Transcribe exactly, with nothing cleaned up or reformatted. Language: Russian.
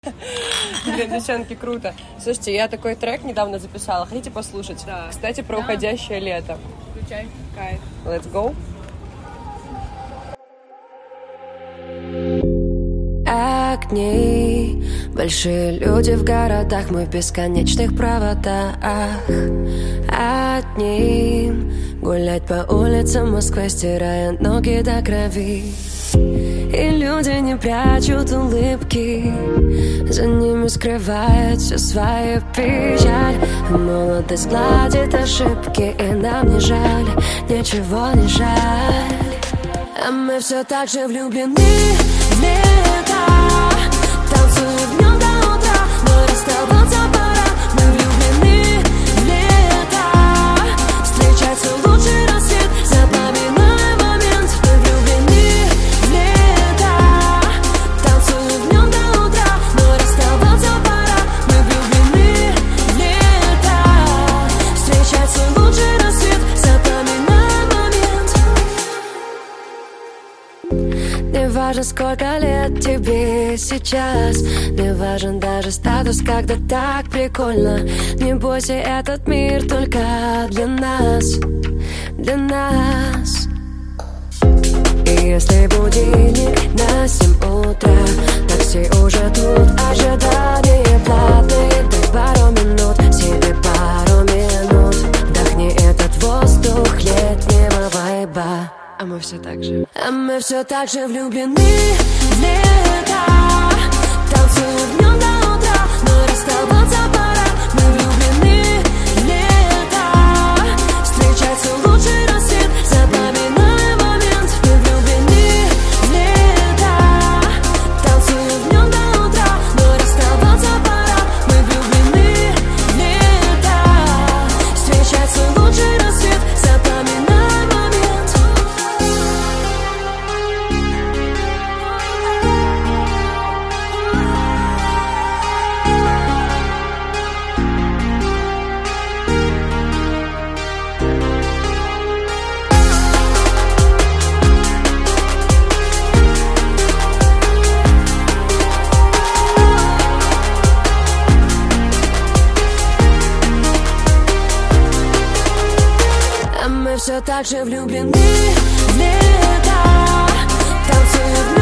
Блин, девчонки, круто. Слушайте, я такой трек недавно записала. Хотите послушать? Да. Кстати, про Да. уходящее лето. Включай. Кайф. Let's go. Огни, большие люди в городах, мы в бесконечных проводах. Одним гулять по улицам Москвы, стирая ноги до крови. И люди не прячут улыбки, за ними скрывают всю свою печаль. Молодость гладит ошибки, и нам не жаль, ничего не жаль. А мы все так же влюблены в лето, танцуем днем до утра, но расставаться пора. Мы влюблены в лето, встречается лучший рассвет, запоминаем момент. Мы влюблены в лето, танцуем днем до утра, но расставаться пора. Мы влюблены в лето, встречается лучший рассвет, запоминаем момент. Не важно, сколько лет тебе сейчас, не важен даже статус, когда так прикольно. Не бойся, этот мир только для нас, для нас. И если будильник на семь утра, такси уже тут, ожидание платное. Дай пару минут, себе пару минут, вдохни этот воздух летнего вайба. А мы все так же А мы все так же влюблены в лето, танцуем днем до утра, но расставаться пора. Мы влюблены в лето, встречается лучший рассвет, запоминаем момент. Мы влюблены в лето, танцуем днем до утра, но расставаться пора. Мы влюблены в лето, встречается лучший рассвет, запоминаем момент. А мы все так же влюблены в лето, танцуем